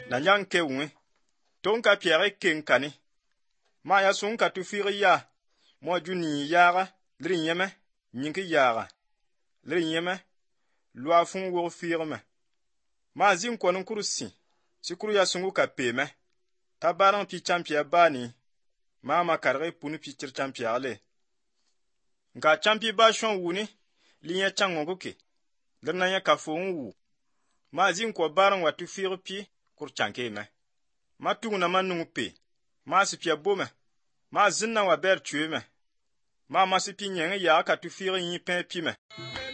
na nyang ke wŋe ton ka piɛge ken kani ma ya sun ka tu fiigi ya mo juni yaaga lir nyɛmɛ nyingi yaaga lir nyɛmɛ lua fun wog fiigime ma zin konin kursi sikuru ya sungu ka peemɛ ta barin pi champiya bani ma karge puni pi tir champiya le nka champi ba shon wuni linya chango ke lir na ya ka fo wu ma zin ko barin wa tu fiigi pi kur chanke me ma tuguna ma nungu pe ma sipia bome ma zinna wa ber chue me ma sipi nyengi ya ka tu fiigi yi pe pi me